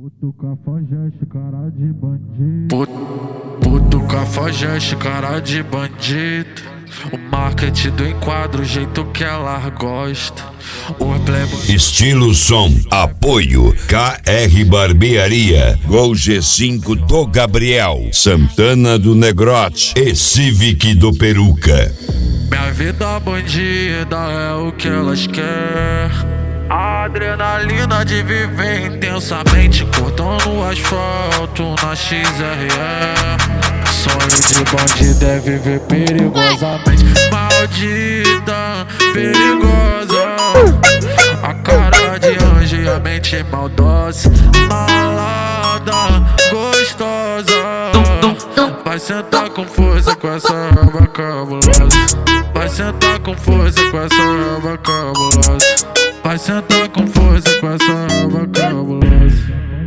Puto cafajeste, cara de bandido. Puto cafajeste, cara de bandido. O marketing do enquadro, o jeito que ela gosta. O playboy. Estilo som, apoio KR Barbearia, Gol G5 do Gabriel, Santana do Negrote e Civic do Peruca. Minha vida bandida é o que elas querem. A adrenalina de viver intensamente, cortando o asfalto na XRE. Sonho de bandido é viver perigosamente. Maldita, perigosa. A cara de anjo e a mente maldosa. Malada, gostosa. Vai sentar com força com essa raba cabulosa. Vai sentar com força com essa raba cabulosa. Vai sentar com força com essa raba cabulosa.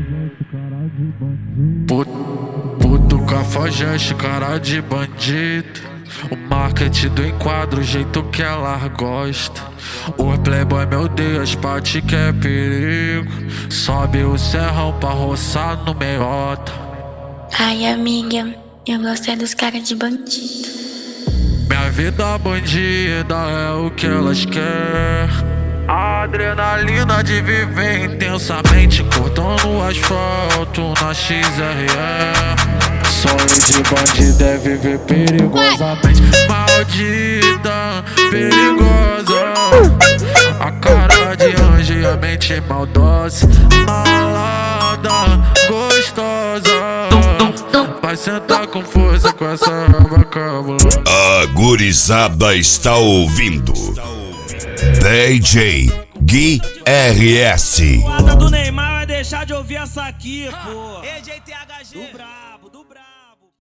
Puto cafajeste, cara de bandido. O marketing do enquadro, o jeito que ela gosta. O playboy, meu Deus, parte que é perigo. Sobe o serrão pra roçar no meiota. Ai, amiga, eu gostei dos caras de bandido. Minha vida bandida é o que elas querem. A adrenalina de viver intensamente, cortando o asfalto na XRE. Sonho de bandido é viver perigosamente. Maldita, perigosa. A cara de anjo e a mente maldosa. Malada, gostosa. Vai sentar com força com essa raba cabulosa. A gurizada está ouvindo DJ Gui RS. O do Neymar vai deixar de ouvir essa aqui, pô. EJTHG. Do brabo, do brabo.